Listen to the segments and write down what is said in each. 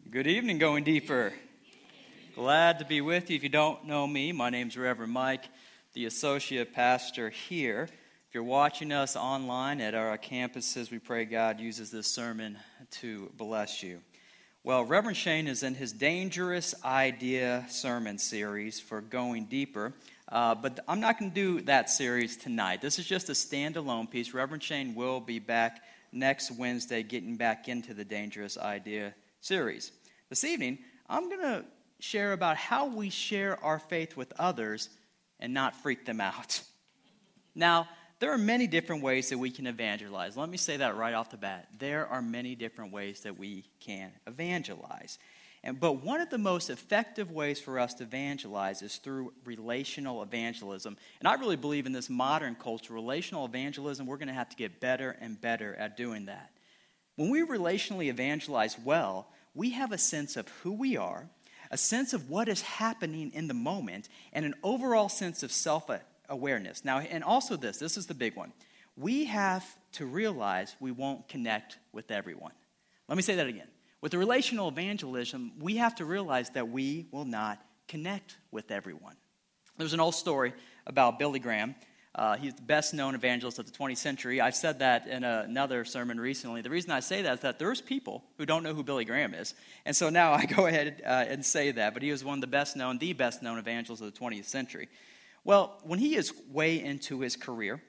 Good evening, Going Deeper. Glad to be with you. If you don't know me, my name's Reverend Mike, the associate pastor here. If you're watching us online at our campuses, we pray God uses this sermon to bless you. Well, Reverend Shane is in his Dangerous Idea sermon series for Going Deeper, but I'm not going to do that series tonight. This is just a standalone piece. Reverend Shane will be back next Wednesday getting back into the Dangerous Idea series. This evening, I'm going to share about how we share our faith with others and not freak them out. Now, there are many different ways that we can evangelize. Let me say that right off the bat. There are many different ways that we can evangelize. But one of the most effective ways for us to evangelize is through relational evangelism. And I really believe in this modern culture, relational evangelism, we're going to have to get better and better at doing that. When we relationally evangelize well, we have a sense of who we are, a sense of what is happening in the moment, and an overall sense of self-awareness. Now, and also this is the big one. We have to realize we won't connect with everyone. Let me say that again. With the relational evangelism, we have to realize that we will not connect with everyone. There's an old story about Billy Graham. He's the best-known evangelist of the 20th century. I've said that in another sermon recently. The reason I say that is that there's people who don't know who Billy Graham is. And so now I go ahead and say that. But he was one of the best-known evangelists of the 20th century. Well, when he is way into his career,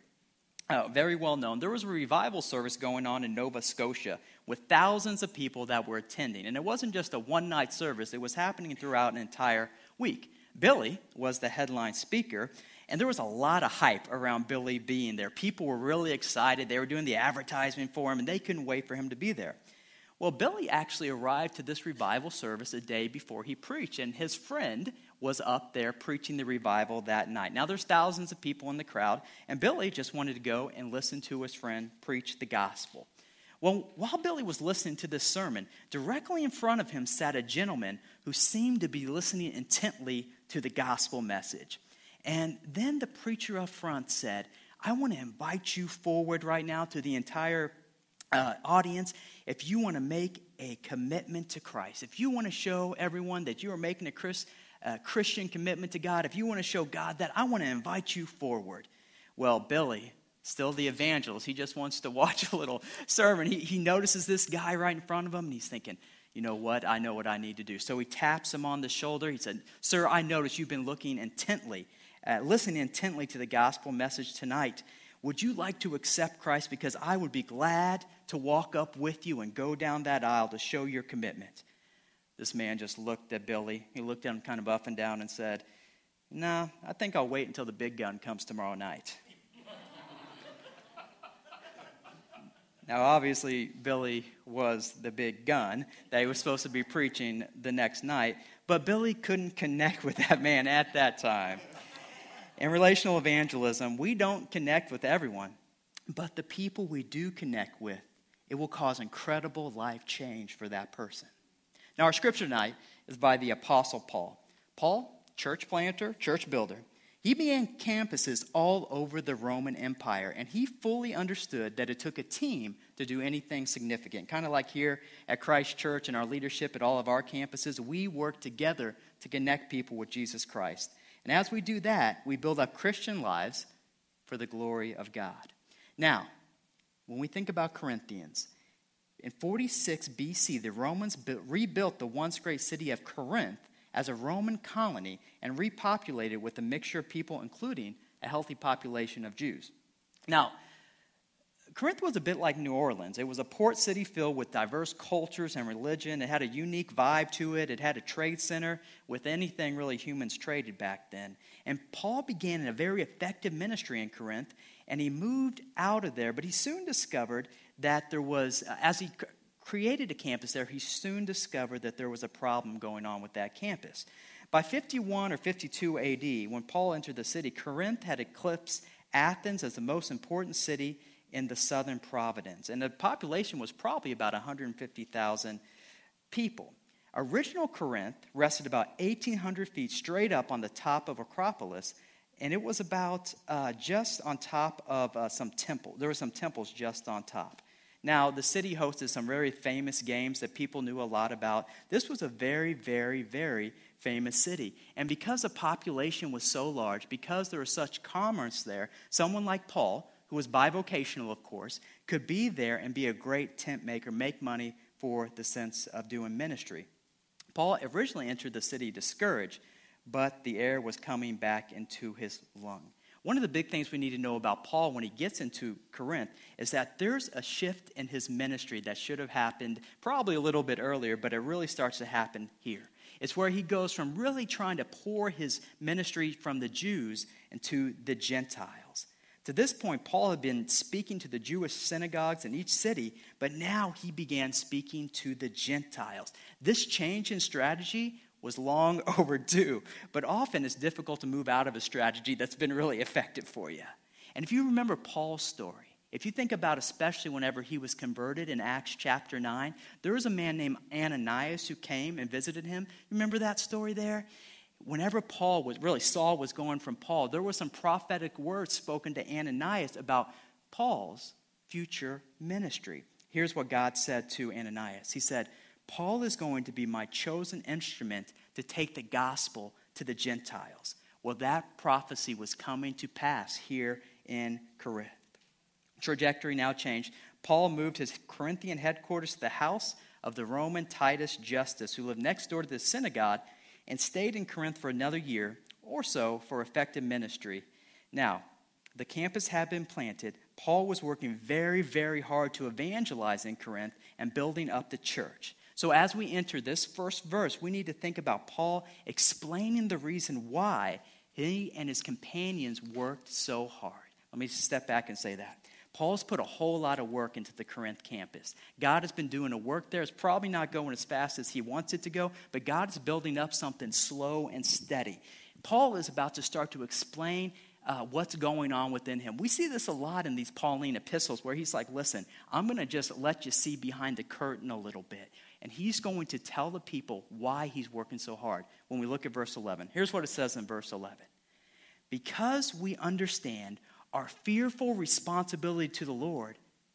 very well-known, there was a revival service going on in Nova Scotia with thousands of people that were attending. And it wasn't just a one-night service. It was happening throughout an entire week. Billy was the headline speaker. And there was a lot of hype around Billy being there. People were really excited. They were doing the advertisement for him, and they couldn't wait for him to be there. Well, Billy actually arrived to this revival service a day before he preached, and his friend was up there preaching the revival that night. Now, there's thousands of people in the crowd, and Billy just wanted to go and listen to his friend preach the gospel. Well, while Billy was listening to this sermon, directly in front of him sat a gentleman who seemed to be listening intently to the gospel message. And then the preacher up front said, I want to invite you forward right now to the entire audience. If you want to make a commitment to Christ, if you want to show everyone that you are making a Christian commitment to God, if you want to show God that, I want to invite you forward. Well, Billy, still the evangelist, he just wants to watch a little sermon. He notices this guy right in front of him, and he's thinking, you know what? I know what I need to do. So he taps him on the shoulder. He said, Sir, I noticed you've been listening intently to the gospel message tonight. Would you like to accept Christ? Because I would be glad to walk up with you and go down that aisle to show your commitment. This man just looked at Billy. He looked at him kind of up and down and said, No, I think I'll wait until the big gun comes tomorrow night. Now, obviously, Billy was the big gun that he was supposed to be preaching the next night, but Billy couldn't connect with that man at that time. In relational evangelism, we don't connect with everyone, but the people we do connect with, it will cause incredible life change for that person. Now, our scripture tonight is by the Apostle Paul. Paul, church planter, church builder. He began campuses all over the Roman Empire, and he fully understood that it took a team to do anything significant. Kind of like here at Christ Church and our leadership at all of our campuses, we work together to connect people with Jesus Christ. And as we do that, we build up Christian lives for the glory of God. Now, when we think about Corinthians, in 46 BC, the Romans rebuilt the once great city of Corinth as a Roman colony and repopulated with a mixture of people, including a healthy population of Jews. Now, Corinth was a bit like New Orleans. It was a port city filled with diverse cultures and religion. It had a unique vibe to it. It had a trade center with anything really humans traded back then. And Paul began a very effective ministry in Corinth, and he moved out of there. But he soon discovered that there was, as he created a campus there, he soon discovered that there was a problem going on with that campus. By 51 or 52 AD, when Paul entered the city, Corinth had eclipsed Athens as the most important city in the southern province. And the population was probably about 150,000 people. Original Corinth rested about 1,800 feet straight up on the top of Acropolis, and it was about just on top of some temple. There were some temples just on top. Now, the city hosted some very famous games that people knew a lot about. This was a very, very, very famous city. And because the population was so large, because there was such commerce there, someone like Paul, who was bivocational, of course, could be there and be a great tent maker, make money for the sense of doing ministry. Paul originally entered the city discouraged, but the air was coming back into his lung. One of the big things we need to know about Paul when he gets into Corinth is that there's a shift in his ministry that should have happened probably a little bit earlier, but it really starts to happen here. It's where he goes from really trying to pour his ministry from the Jews into the Gentiles. To this point, Paul had been speaking to the Jewish synagogues in each city, but now he began speaking to the Gentiles. This change in strategy was long overdue, but often it's difficult to move out of a strategy that's been really effective for you. And if you remember Paul's story, if you think about especially whenever he was converted in Acts chapter 9, there was a man named Ananias who came and visited him. Remember that story there? Whenever Saul was going from Paul, there were some prophetic words spoken to Ananias about Paul's future ministry. Here's what God said to Ananias. He said, Paul is going to be my chosen instrument to take the gospel to the Gentiles. Well, that prophecy was coming to pass here in Corinth. Trajectory now changed. Paul moved his Corinthian headquarters to the house of the Roman Titus Justus, who lived next door to the synagogue, and stayed in Corinth for another year or so for effective ministry. Now, the campus had been planted. Paul was working very, very hard to evangelize in Corinth and building up the church. So as we enter this first verse, we need to think about Paul explaining the reason why he and his companions worked so hard. Let me step back and say that. Paul's put a whole lot of work into the Corinth campus. God has been doing a work there. It's probably not going as fast as he wants it to go, but God is building up something slow and steady. Paul is about to start to explain what's going on within him. We see this a lot in these Pauline epistles where he's like, listen, I'm going to just let you see behind the curtain a little bit. And he's going to tell the people why he's working so hard. When we look at verse 11, here's what it says in verse 11. Because we understand our fearful responsibility to the Lord,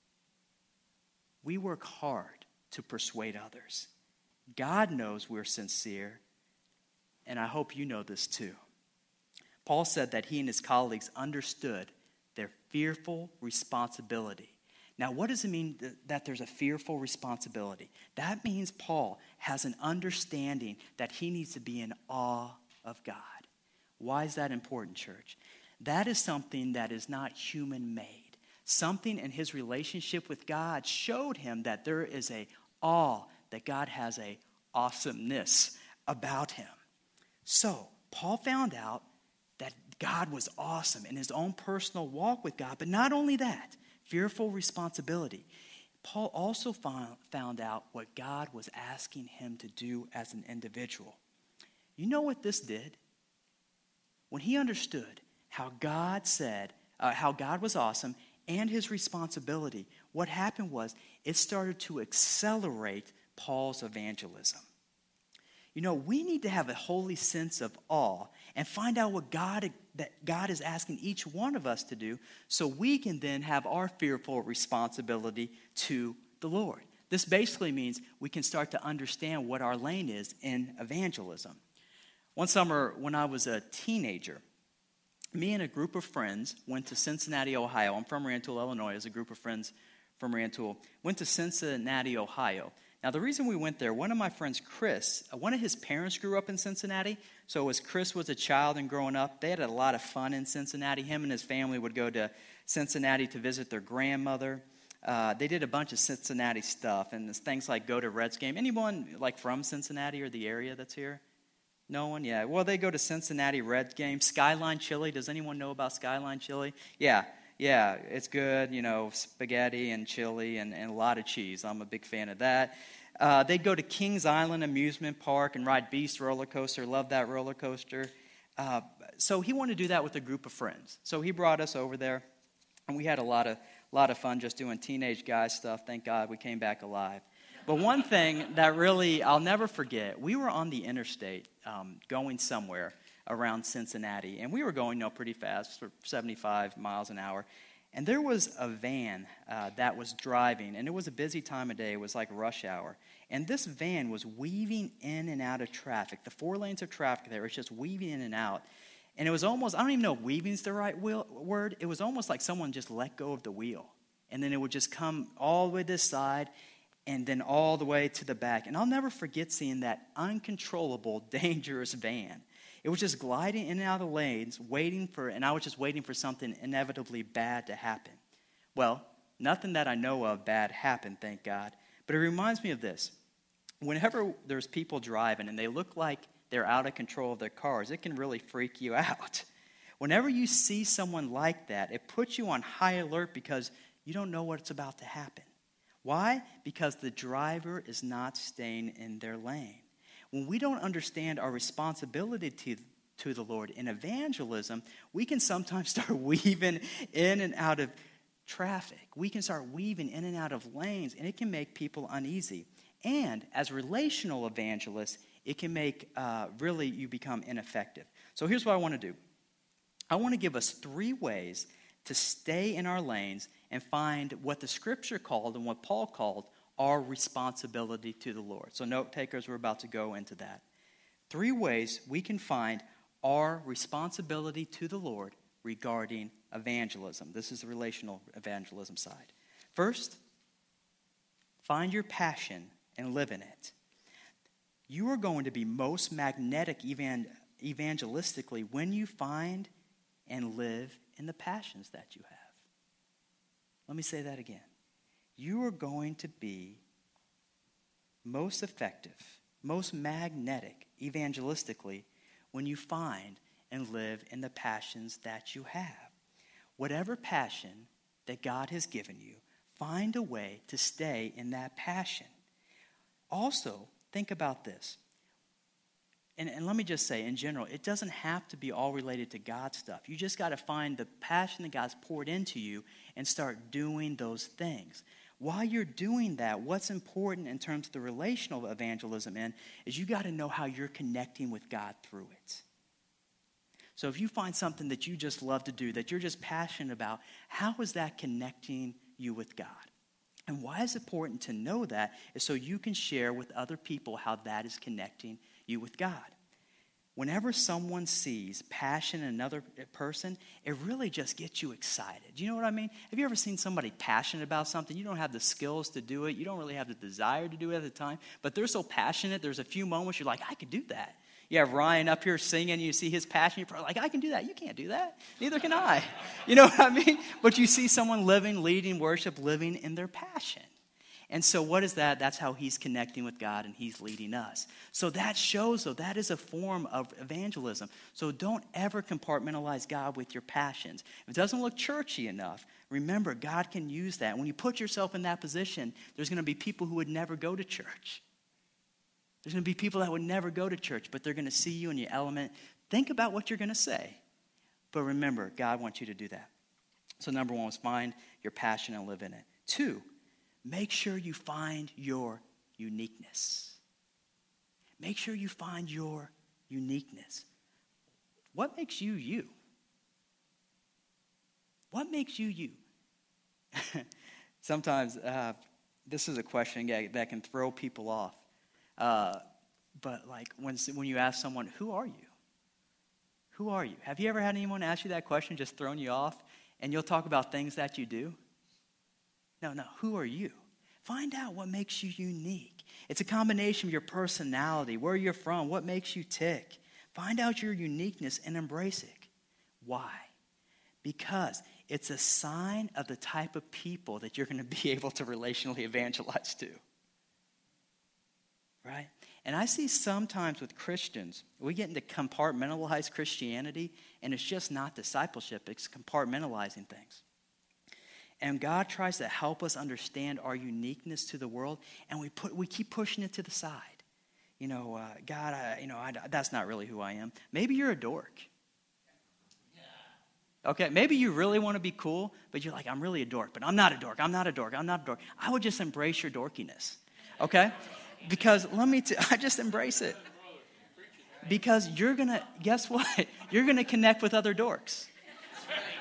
we work hard to persuade others. God knows we're sincere, and I hope you know this too. Paul said that he and his colleagues understood their fearful responsibility. Now, what does it mean that there's a fearful responsibility? That means Paul has an understanding that he needs to be in awe of God. Why is that important, church? That is something that is not human-made. Something in his relationship with God showed him that there is a awe, that God has a awesomeness about him. So, Paul found out that God was awesome in his own personal walk with God, but not only that, fearful responsibility. Paul also found out what God was asking him to do as an individual. You know what this did? When he understood how God was awesome and his responsibility, what happened was it started to accelerate Paul's evangelism. You know, we need to have a holy sense of awe and find out what God is asking each one of us to do so we can then have our fearful responsibility to the Lord. This basically means we can start to understand what our lane is in evangelism. One summer when I was a teenager, me and a group of friends went to Cincinnati, Ohio. I'm from Rantoul, Illinois. There's a group of friends from Rantoul. Went to Cincinnati, Ohio. Now, the reason we went there, one of my friends, Chris, one of his parents grew up in Cincinnati. So as Chris was a child and growing up, they had a lot of fun in Cincinnati. Him and his family would go to Cincinnati to visit their grandmother. They did a bunch of Cincinnati stuff, and things like go to Reds game. Anyone like from Cincinnati or the area that's here? No one? Yeah. Well, they go to Cincinnati Reds game. Skyline Chili. Does anyone know about Skyline Chili? Yeah, it's good. You know, spaghetti and chili and a lot of cheese. I'm a big fan of that. They'd go to Kings Island Amusement Park and ride Beast roller coaster. Love that roller coaster. So he wanted to do that with a group of friends. So he brought us over there, and we had a lot of fun just doing teenage guy stuff. Thank God we came back alive. But one thing that really I'll never forget, we were on the interstate going somewhere around Cincinnati, and we were going pretty fast, for 75 miles an hour. And there was a van that was driving, and it was a busy time of day. It was like rush hour. And this van was weaving in and out of traffic. The 4 lanes of traffic there was just weaving in and out. And it was almost, I don't even know if weaving is the right word. It was almost like someone just let go of the wheel. And then it would just come all the way to this side and then all the way to the back. And I'll never forget seeing that uncontrollable, dangerous van. It was just gliding in and out of the lanes, and I was just waiting for something inevitably bad to happen. Well, nothing that I know of bad happened, thank God. But it reminds me of this. Whenever there's people driving and they look like they're out of control of their cars, it can really freak you out. Whenever you see someone like that, it puts you on high alert because you don't know what's about to happen. Why? Because the driver is not staying in their lane. When we don't understand our responsibility to the Lord in evangelism, we can sometimes start weaving in and out of traffic. We can start weaving in and out of lanes, and it can make people uneasy. And as relational evangelists, it can make really you become ineffective. So here's what I want to do. I want to give us 3 ways to stay in our lanes and find what the Scripture called and what Paul called our responsibility to the Lord. So note takers, we're about to go into that. 3 ways we can find our responsibility to the Lord regarding evangelism. This is the relational evangelism side. First, find your passion and live in it. You are going to be most magnetic evangelistically when you find and live in the passions that you have. Let me say that again. You are going to be most effective, most magnetic evangelistically when you find and live in the passions that you have. Whatever passion that God has given you, find a way to stay in that passion. Also, think about this. And let me just say, in general, it doesn't have to be all related to God stuff. You just got to find the passion that God's poured into you and start doing those things. While you're doing that, what's important in terms of the relational evangelism is you got to know how you're connecting with God through it. So if you find something that you just love to do, that you're just passionate about, how is that connecting you with God? And why is it important to know that is so you can share with other people how that is connecting you with God. Whenever someone sees passion in another person, it really just gets you excited. Do you know what I mean? Have you ever seen somebody passionate about something? You don't have the skills to do it. You don't really have the desire to do it at the time. But they're so passionate, there's a few moments you're like, I could do that. You have Ryan up here singing, you see his passion, you're probably like, I can do that. You can't do that. Neither can I. You know what I mean? But you see someone living, leading worship, living in their passion. And so what is that? That's how he's connecting with God and he's leading us. So that shows, though, that is a form of evangelism. So don't ever compartmentalize God with your passions. If it doesn't look churchy enough, remember, God can use that. When you put yourself in that position, there's going to be people who would never go to church. There's going to be people that would never go to church, but they're going to see you in your element. Think about what you're going to say. But remember, God wants you to do that. So number one was find your passion and live in it. 2, make sure you find your uniqueness. Make sure you find your uniqueness. What makes you you? What makes you you? Sometimes this is a question that can throw people off. But like when you ask someone, who are you? Who are you? Have you ever had anyone ask you that question, just thrown you off, and you'll talk about things that you do? No, who are you? Find out what makes you unique. It's a combination of your personality, where you're from, what makes you tick. Find out your uniqueness and embrace it. Why? Because it's a sign of the type of people that you're going to be able to relationally evangelize to. Right? And I see sometimes with Christians, we get into compartmentalized Christianity, and it's just not discipleship. It's compartmentalizing things. And God tries to help us understand our uniqueness to the world, and we keep pushing it to the side. God, that's not really who I am. Maybe you're a dork. Okay, maybe you really want to be cool, but you're like, I'm really a dork, but I'm not a dork. I'm not a dork. I'm not a dork. I would just embrace your dorkiness. Okay? Because I just embrace it. Because you're going to, guess what? You're going to connect with other dorks.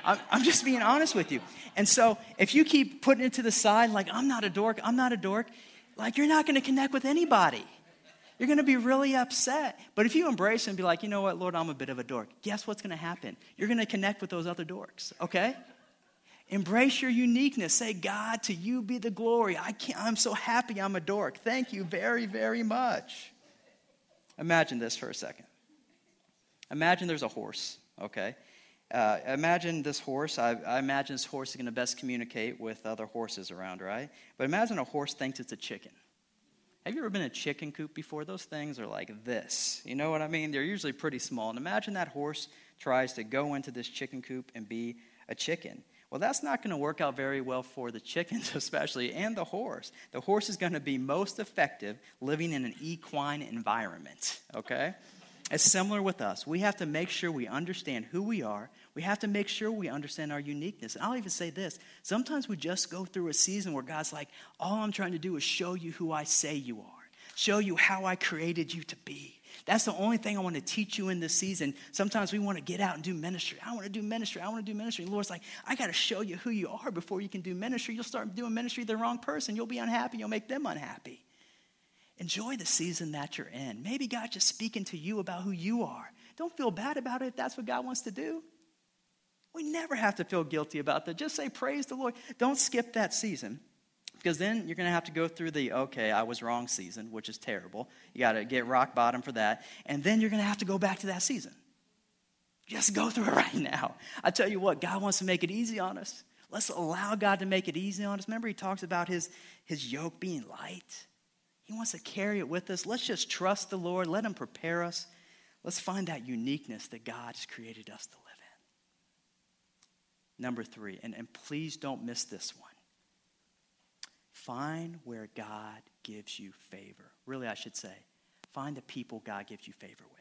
I'm just being honest with you. And so if you keep putting it to the side, like, I'm not a dork, like, you're not going to connect with anybody. You're going to be really upset. But if you embrace it and be like, you know what, Lord, I'm a bit of a dork, guess what's going to happen? You're going to connect with those other dorks, okay? Embrace your uniqueness. Say, God, to you be the glory. I'm so happy I'm a dork. Thank you very, very much. Imagine this for a second. Imagine there's a horse, okay? Imagine this horse. I imagine this horse is going to best communicate with other horses around, right? But imagine a horse thinks it's a chicken. Have you ever been in a chicken coop before? Those things are like this. You know what I mean? They're usually pretty small. And imagine that horse tries to go into this chicken coop and be a chicken. Well, that's not going to work out very well for the chickens especially, and the horse. The horse is going to be most effective living in an equine environment, okay? It's similar with us. We have to make sure we understand who we are. We have to make sure we understand our uniqueness. And I'll even say this. Sometimes we just go through a season where God's like, all I'm trying to do is show you who I say you are. Show you how I created you to be. That's the only thing I want to teach you in this season. Sometimes we want to get out and do ministry. I want to do ministry. And the Lord's like, I got to show you who you are before you can do ministry. You'll start doing ministry to the wrong person. You'll be unhappy. You'll make them unhappy. Enjoy the season that you're in. Maybe God's just speaking to you about who you are. Don't feel bad about it if that's what God wants to do. We never have to feel guilty about that. Just say, praise the Lord. Don't skip that season, because then you're going to have to go through the, okay, I was wrong season, which is terrible. You got to get rock bottom for that. And then you're going to have to go back to that season. Just go through it right now. I tell you what, God wants to make it easy on us. Let's allow God to make it easy on us. Remember, he talks about his yoke being light. He wants to carry it with us. Let's just trust the Lord. Let him prepare us. Let's find that uniqueness that God has created us to live in. Number 3, and please don't miss this one. Find where God gives you favor. Really, I should say, find the people God gives you favor with.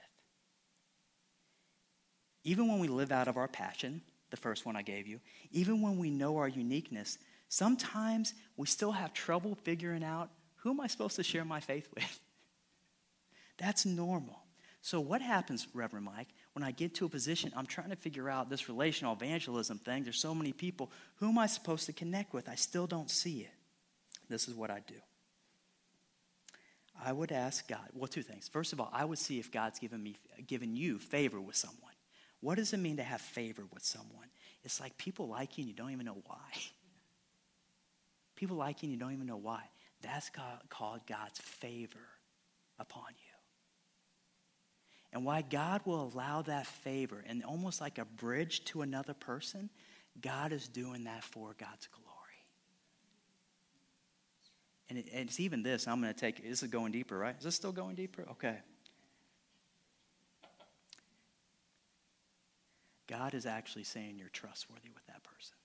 Even when we live out of our passion, the first one I gave you, even when we know our uniqueness, sometimes we still have trouble figuring out, who am I supposed to share my faith with? That's normal. So what happens, Reverend Mike, when I get to a position, I'm trying to figure out this relational evangelism thing. There's so many people. Who am I supposed to connect with? I still don't see it. This is what I do. I would ask God, well, 2 things. First of all, I would see if God's given you favor with someone. What does it mean to have favor with someone? It's like people like you and you don't even know why. People like you and you don't even know why. That's called God's favor upon you. And why God will allow that favor, and almost like a bridge to another person, God is doing that for God's glory. And it's even this. I'm going to take, this is going deeper, right? Is this still going deeper? Okay. God is actually saying you're trustworthy with that person.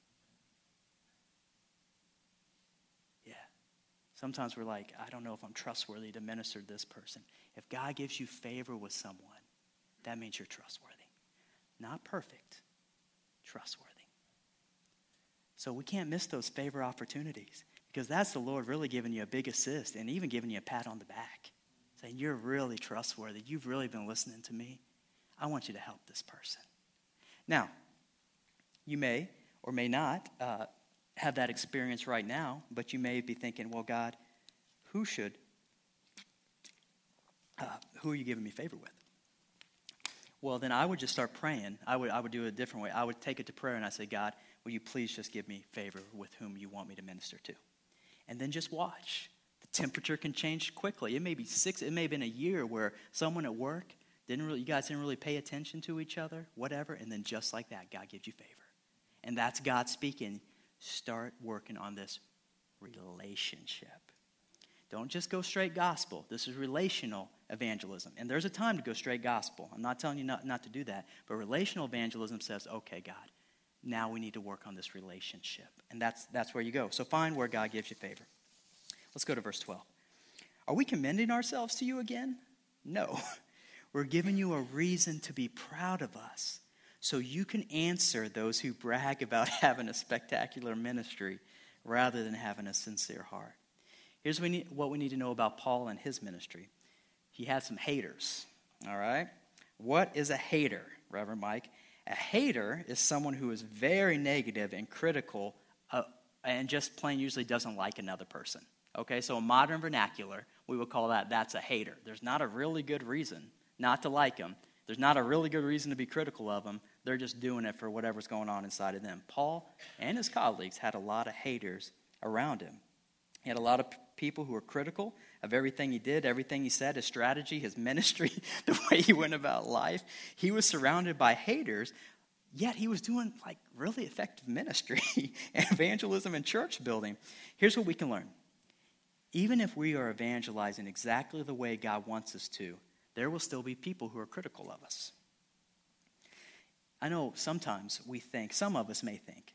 Yeah. Sometimes we're like, I don't know if I'm trustworthy to minister to this person. If God gives you favor with someone, that means you're trustworthy. Not perfect, trustworthy. So we can't miss those favor opportunities, because that's the Lord really giving you a big assist and even giving you a pat on the back, saying, you're really trustworthy. You've really been listening to me. I want you to help this person. Now, you may or may not have that experience right now, but you may be thinking, well, God, who are you giving me favor with? Well, then I would just start praying. I would do it a different way. I would take it to prayer and I say, God, will you please just give me favor with whom you want me to minister to? And then just watch. The temperature can change quickly. It may be it may have been a year where someone at work, you guys didn't really pay attention to each other, whatever, and then just like that, God gives you favor. And that's God speaking. Start working on this relationship. Don't just go straight gospel. This is relational evangelism. And there's a time to go straight gospel. I'm not telling you not to do that. But relational evangelism says, okay, God, now we need to work on this relationship. And that's where you go. So find where God gives you favor. Let's go to verse 12. Are we commending ourselves to you again? No. We're giving you a reason to be proud of us, so you can answer those who brag about having a spectacular ministry rather than having a sincere heart. Here's what we need to know about Paul and his ministry. He had some haters, all right? What is a hater, Reverend Mike? A hater is someone who is very negative and critical and just plain usually doesn't like another person. Okay, so in modern vernacular, we would call that's a hater. There's not a really good reason not to like them. There's not a really good reason to be critical of them. They're just doing it for whatever's going on inside of them. Paul and his colleagues had a lot of haters around him. He had a lot of people who were critical of everything he did, everything he said, his strategy, his ministry, the way he went about life. He was surrounded by haters, yet he was doing really effective ministry and evangelism and church building. Here's what we can learn. Even if we are evangelizing exactly the way God wants us to, there will still be people who are critical of us. I know sometimes some of us may think,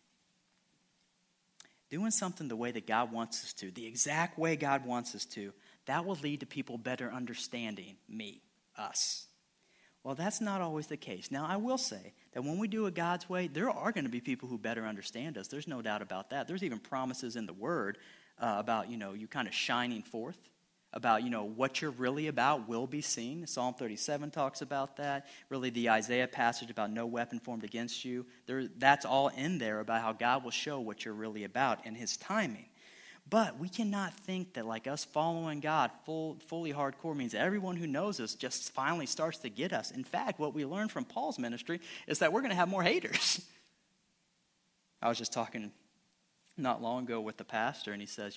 doing something the way that God wants us to, the exact way God wants us to, that will lead to people better understanding us. Well, that's not always the case. Now, I will say that when we do it God's way, there are going to be people who better understand us. There's no doubt about that. There's even promises in the Word about, you kind of shining forth, about, what you're really about will be seen. Psalm 37 talks about that. Really, the Isaiah passage about no weapon formed against you. That's all in there about how God will show what you're really about in His timing. But we cannot think that us following God fully hardcore means everyone who knows us just finally starts to get us. In fact, what we learned from Paul's ministry is that we're going to have more haters. I was just talking not long ago with the pastor, and he says,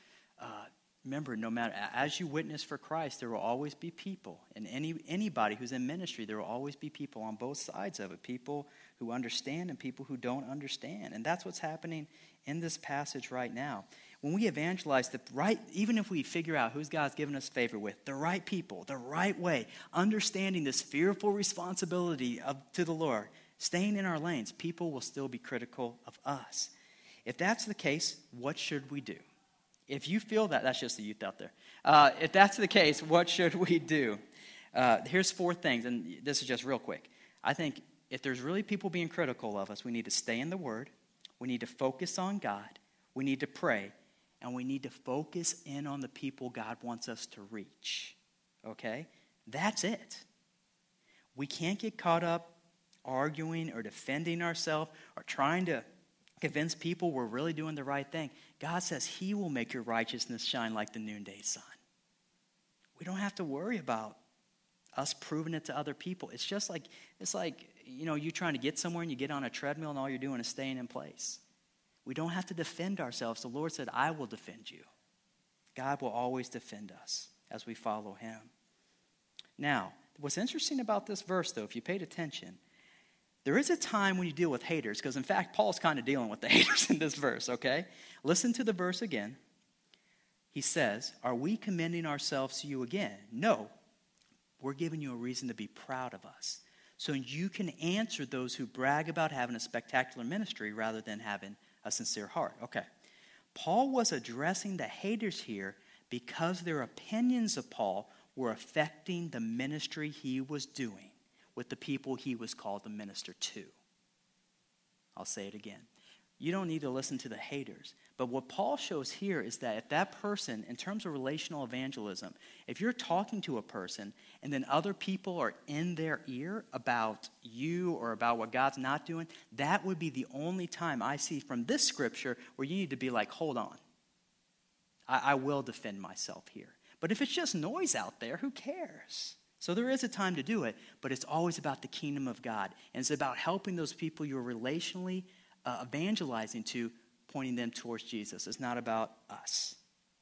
remember, no matter, as you witness for Christ, there will always be people. And anybody who's in ministry, there will always be people on both sides of it. People who understand and people who don't understand. And that's what's happening in this passage right now. When we evangelize even if we figure out who's God's given us favor with, the right people, the right way, understanding this fearful responsibility to the Lord, staying in our lanes, people will still be critical of us. If that's the case, what should we do? If you feel that's just the youth out there. If that's the case, what should we do? Here's 4 things, and this is just real quick. I think if there's really people being critical of us, we need to stay in the Word. We need to focus on God. We need to pray. And we need to focus in on the people God wants us to reach. Okay? That's it. We can't get caught up arguing or defending ourselves or trying to convince people we're really doing the right thing. God says He will make your righteousness shine like the noonday sun. We don't have to worry about us proving it to other people. It's like you trying to get somewhere and you get on a treadmill and all you're doing is staying in place. We don't have to defend ourselves. The Lord said, I will defend you. God will always defend us as we follow Him. Now, what's interesting about this verse, though, if you paid attention, there is a time when you deal with haters, because in fact, Paul's kind of dealing with the haters in this verse, okay? Listen to the verse again. He says, are we commending ourselves to you again? No. We're giving you a reason to be proud of us. So you can answer those who brag about having a spectacular ministry rather than having a sincere heart. Okay. Paul was addressing the haters here because their opinions of Paul were affecting the ministry he was doing with the people he was called to minister to. I'll say it again. You don't need to listen to the haters. But what Paul shows here is that if that person, in terms of relational evangelism, if you're talking to a person and then other people are in their ear about you or about what God's not doing, that would be the only time I see from this scripture where you need to be like, hold on. I will defend myself here. But if it's just noise out there, who cares? So there is a time to do it, but it's always about the kingdom of God. And it's about helping those people you're relationally evangelizing to, pointing them towards Jesus. It's not about us.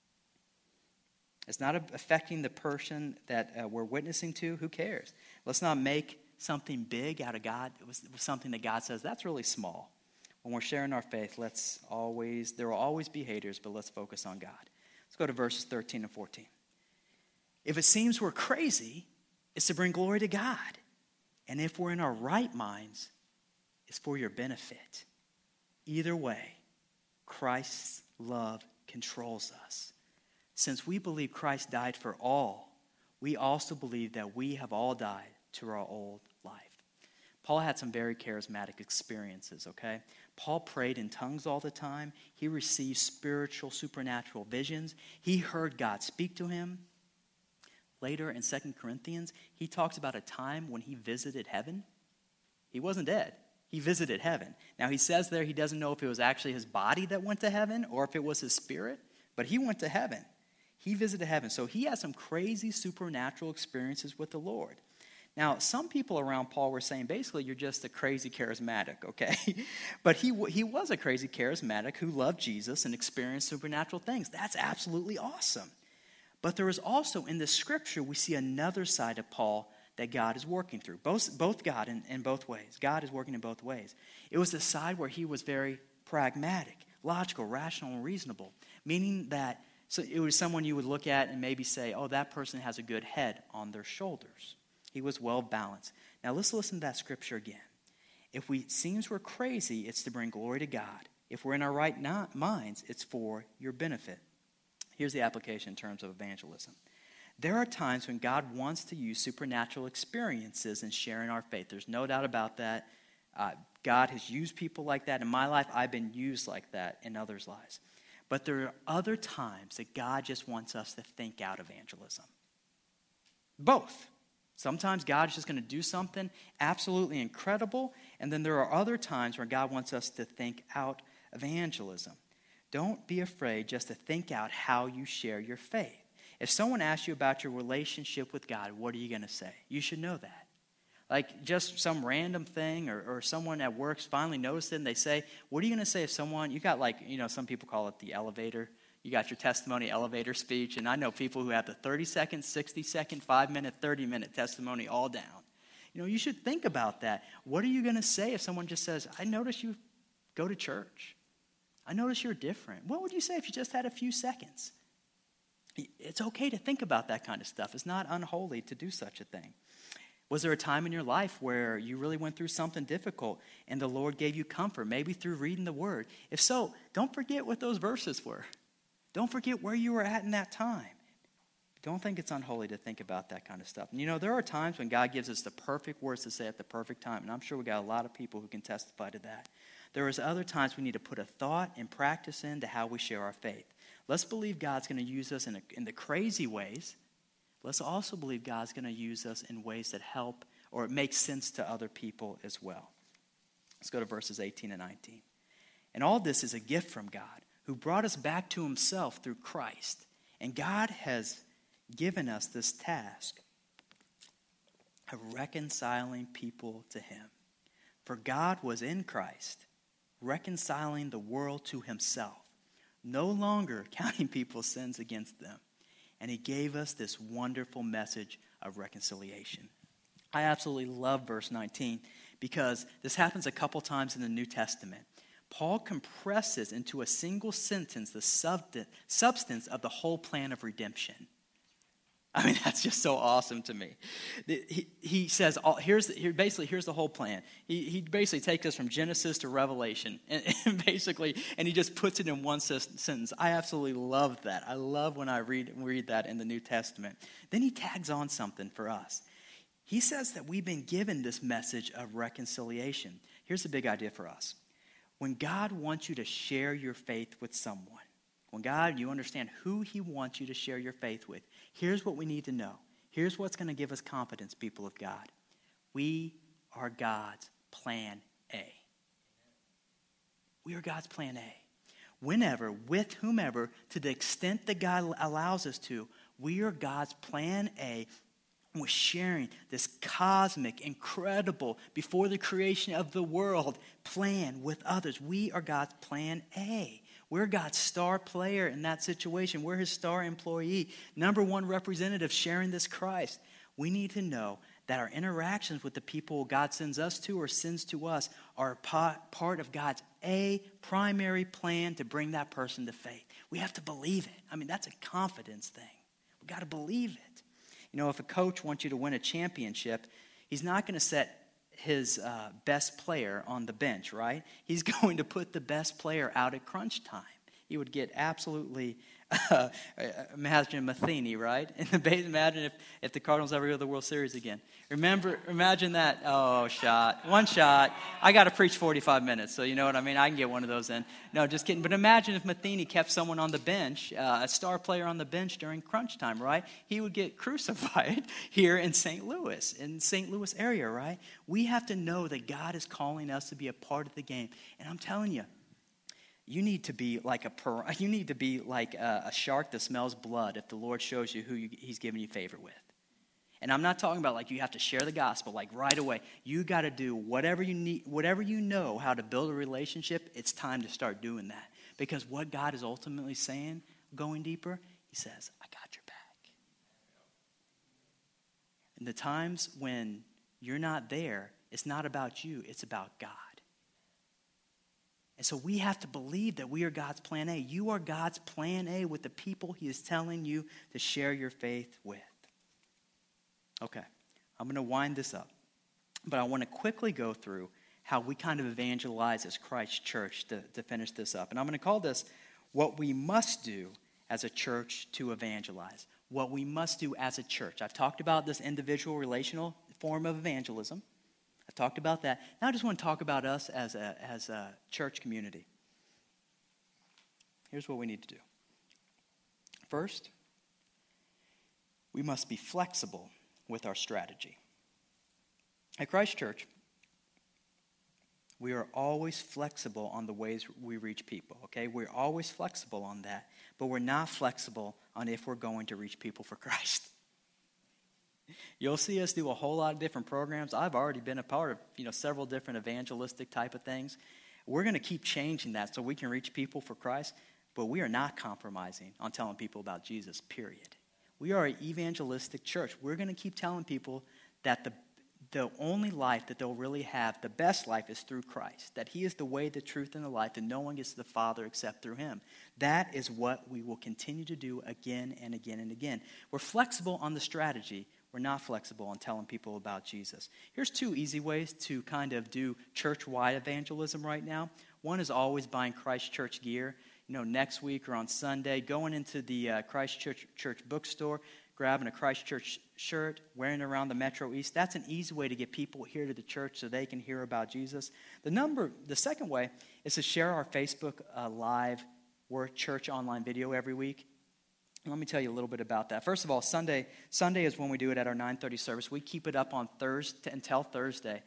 It's not affecting the person that we're witnessing to. Who cares? Let's not make something big out of God. It was something that God says, that's really small. When we're sharing our faith, there will always be haters, but let's focus on God. Let's go to verses 13 and 14. If it seems we're crazy, it's to bring glory to God. And if we're in our right minds, it's for your benefit. Either way, Christ's love controls us. Since we believe Christ died for all, we also believe that we have all died to our old life. Paul had some very charismatic experiences, okay? Paul prayed in tongues all the time. He received spiritual, supernatural visions. He heard God speak to him. Later in 2 Corinthians, he talks about a time when he visited heaven. He wasn't dead. He visited heaven. Now, he says there he doesn't know if it was actually his body that went to heaven or if it was his spirit, but he went to heaven. He visited heaven. So he had some crazy supernatural experiences with the Lord. Now, some people around Paul were saying, basically, you're just a crazy charismatic, okay? But he was a crazy charismatic who loved Jesus and experienced supernatural things. That's absolutely awesome. But there is also, in the scripture, we see another side of Paul that God is working through. Both God in both ways. God is working in both ways. It was the side where he was very pragmatic, logical, rational, and reasonable. Meaning that so it was someone you would look at and maybe say, oh, that person has a good head on their shoulders. He was well balanced. Now let's listen to that scripture again. If it seems we're crazy, it's to bring glory to God. If we're in our right minds, it's for your benefit. Here's the application in terms of evangelism. There are times when God wants to use supernatural experiences in sharing our faith. There's no doubt about that. God has used people like that. In my life, I've been used like that in others' lives. But there are other times that God just wants us to think out evangelism. Both. Sometimes God is just going to do something absolutely incredible, and then there are other times where God wants us to think out evangelism. Don't be afraid just to think out how you share your faith. If someone asks you about your relationship with God, what are you going to say? You should know that. Like just some random thing or someone at work's finally noticed it and they say, what are you going to say if someone, you got some people call it the elevator. You got your testimony elevator speech, and I know people who have the 30-second, 60-second, 5-minute, 30-minute testimony all down. You should think about that. What are you going to say if someone just says, I notice you go to church. I notice you're different. What would you say if you just had a few seconds? It's okay to think about that kind of stuff. It's not unholy to do such a thing. Was there a time in your life where you really went through something difficult and the Lord gave you comfort, maybe through reading the Word? If so, don't forget what those verses were. Don't forget where you were at in that time. Don't think it's unholy to think about that kind of stuff. And there are times when God gives us the perfect words to say at the perfect time, and I'm sure we got a lot of people who can testify to that. There is other times we need to put a thought and practice into how we share our faith. Let's believe God's going to use us in the crazy ways. Let's also believe God's going to use us in ways that help or make sense to other people as well. Let's go to verses 18 and 19. And all this is a gift from God, who brought us back to himself through Christ. And God has given us this task of reconciling people to him. For God was in Christ, reconciling the world to himself, no longer counting people's sins against them. And he gave us this wonderful message of reconciliation. I absolutely love verse 19 because this happens a couple times in the New Testament. Paul compresses into a single sentence the substance of the whole plan of redemption. I mean, that's just so awesome to me. He says, here's the whole plan. He basically takes us from Genesis to Revelation, and he just puts it in one sentence. I absolutely love that. I love when I read that in the New Testament. Then he tags on something for us. He says that we've been given this message of reconciliation. Here's the big idea for us. When God wants you to share your faith with someone, when you understand who he wants you to share your faith with, here's what we need to know. Here's what's going to give us confidence, people of God. We are God's plan A. We are God's plan A. Whenever, with whomever, to the extent that God allows us to, we are God's plan A. We're sharing this cosmic, incredible, before the creation of the world plan with others. We are God's plan A. We're God's star player in that situation. We're his star employee, number one representative sharing this Christ. We need to know that our interactions with the people God sends us to or sends to us are part of God's primary plan to bring that person to faith. We have to believe it. I mean, that's a confidence thing. We've got to believe it. If a coach wants you to win a championship, he's not going to set his best player on the bench, right? He's going to put the best player out at crunch time. He would get absolutely Imagine Matheny, right? In the base, imagine if the Cardinals ever go to the World Series again. Imagine that. Oh, one shot. I got to preach 45 minutes, so you know what I mean? I can get one of those in. No, just kidding. But imagine if Matheny kept someone on the bench, a star player on the bench during crunch time, right? He would get crucified here in St. Louis area, right? We have to know that God is calling us to be a part of the game. And I'm telling you, you need to be like a shark that smells blood if the Lord shows you who he's giving you favor with. And I'm not talking about like you have to share the gospel like right away. You got to do whatever you need, whatever you know how to build a relationship. It's time to start doing that. Because what God is ultimately saying, going deeper, he says, I got your back. And the times when you're not there, it's not about you, it's about God. And so we have to believe that we are God's plan A. You are God's plan A with the people he is telling you to share your faith with. Okay, I'm going to wind this up. But I want to quickly go through how we kind of evangelize as Christ Church to finish this up. And I'm going to call this what we must do as a church to evangelize. What we must do as a church. I've talked about this individual relational form of evangelism. I've talked about that. Now I just want to talk about us as a church community. Here's what we need to do. First, we must be flexible with our strategy. At Christ Church, we are always flexible on the ways we reach people, okay? We're always flexible on that, but we're not flexible on if we're going to reach people for Christ. You'll see us do a whole lot of different programs. I've already been a part of, several different evangelistic type of things. We're going to keep changing that so we can reach people for Christ, but we are not compromising on telling people about Jesus, period. We are an evangelistic church. We're going to keep telling people that the only life that they'll really have, the best life, is through Christ. That he is the way, the truth, and the life, and no one gets to the Father except through him. That is what we will continue to do again and again and again. We're flexible on the strategy. We're not flexible on telling people about Jesus. Here's 2 easy ways to kind of do church-wide evangelism right now. One is always buying Christ Church gear. Next week or on Sunday, going into the Christ Church bookstore, grabbing a Christ Church shirt, wearing it around the Metro East. That's an easy way to get people here to the church so they can hear about Jesus. The second way is to share our Facebook live church online video every week. Let me tell you a little bit about that. First of all, Sunday is when we do it at our 9:30 service. We keep it up on Thursday until Thursday.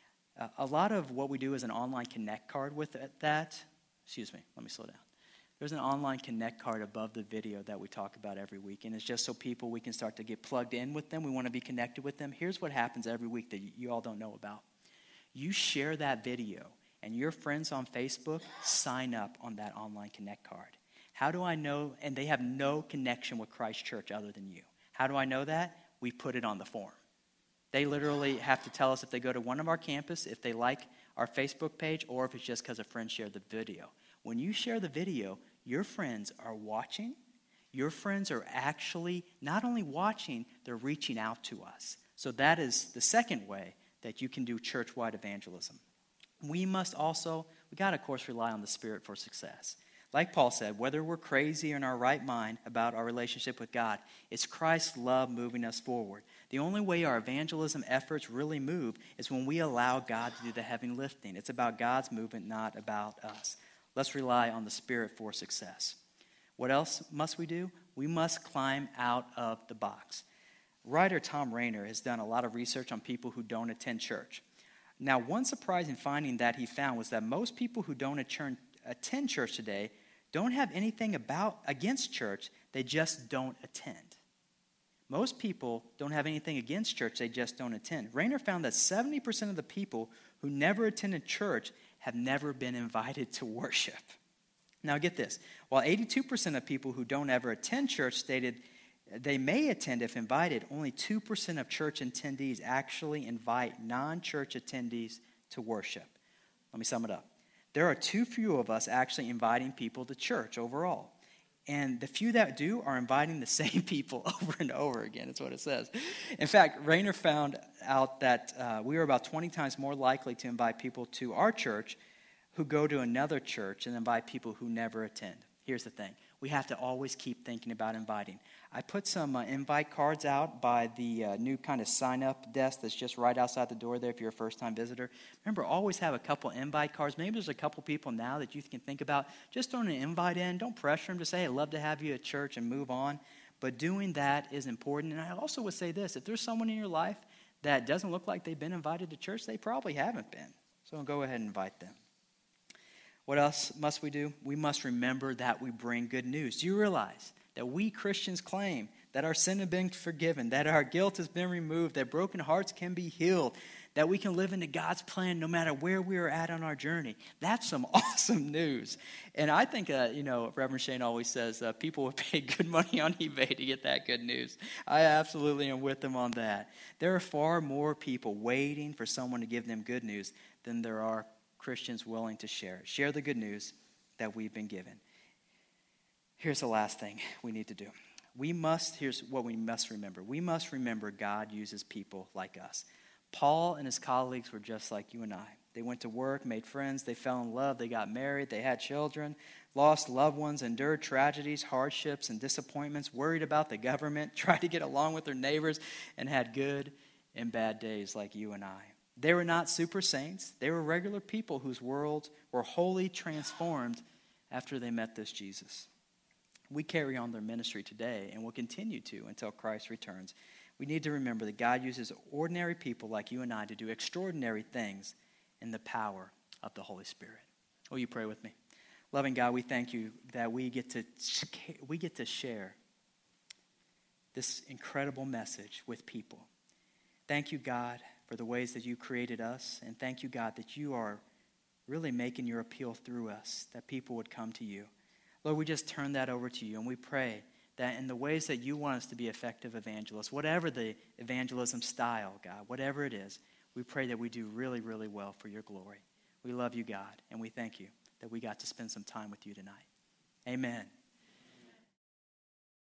A lot of what we do is an online connect card with that. Excuse me, let me slow down. There's an online connect card above the video that we talk about every week, and it's just so we can start to get plugged in with them. We want to be connected with them. Here's what happens every week that you all don't know about. You share that video, and your friends on Facebook sign up on that online connect card. How do I know? And they have no connection with Christ Church other than you. How do I know that? We put it on the form. They literally have to tell us if they go to one of our campus, if they like our Facebook page, or if it's just because a friend shared the video. When you share the video, your friends are watching. Your friends are actually not only watching, they're reaching out to us. So that is the second way that you can do church-wide evangelism. We got to, of course, rely on the Spirit for success. Like Paul said, whether we're crazy or in our right mind about our relationship with God, it's Christ's love moving us forward. The only way our evangelism efforts really move is when we allow God to do the heavy lifting. It's about God's movement, not about us. Let's rely on the Spirit for success. What else must we do? We must climb out of the box. Writer Tom Rainer has done a lot of research on people who don't attend church. Now, one surprising finding that he found was that most people who don't attend church today don't have anything against church, they just don't attend. Most people don't have anything against church, they just don't attend. Rainer found that 70% of the people who never attended church have never been invited to worship. Now get this, while 82% of people who don't ever attend church stated they may attend if invited, only 2% of church attendees actually invite non-church attendees to worship. Let me sum it up. There are too few of us actually inviting people to church overall. And the few that do are inviting the same people over and over again. That's what it says. In fact, Rainer found out that we are about 20 times more likely to invite people to our church who go to another church and invite people who never attend. Here's the thing. we have to always keep thinking about inviting. I put some invite cards out by the new kind of sign-up desk that's just right outside the door there if you're a first-time visitor. Remember, always have a couple invite cards. Maybe there's a couple people now that you can think about. Just throwing an invite in. Don't pressure them to say, hey, I'd love to have you at church and move on. But doing that is important. And I also would say this. If there's someone in your life that doesn't look like they've been invited to church, they probably haven't been. So go ahead and invite them. What else must we do? We must remember that we bring good news. Do you realize that we Christians claim that our sin has been forgiven, that our guilt has been removed, that broken hearts can be healed, that we can live into God's plan no matter where we are at on our journey? That's some awesome news. And I think, Reverend Shane always says people would pay good money on eBay to get that good news. I absolutely am with them on that. There are far more people waiting for someone to give them good news than there are Christians willing to share the good news that we've been given. Here's the last thing we need to do. Here's what we must remember. We must remember God uses people like us. Paul and his colleagues were just like you and I. They went to work, made friends, they fell in love, they got married, they had children, lost loved ones, endured tragedies, hardships, and disappointments, worried about the government, tried to get along with their neighbors, and had good and bad days like you and I. They were not super saints. They were regular people whose worlds were wholly transformed after they met this Jesus. We carry on their ministry today and will continue to until Christ returns. We need to remember that God uses ordinary people like you and I to do extraordinary things in the power of the Holy Spirit. Will you pray with me? Loving God, we thank you that we get to share this incredible message with people. Thank you, God, for the ways that you created us. And thank you, God, that you are really making your appeal through us, that people would come to you. Lord, we just turn that over to you, and we pray that in the ways that you want us to be effective evangelists, whatever the evangelism style, God, whatever it is, we pray that we do really, really well for your glory. We love you, God, and we thank you that we got to spend some time with you tonight. Amen.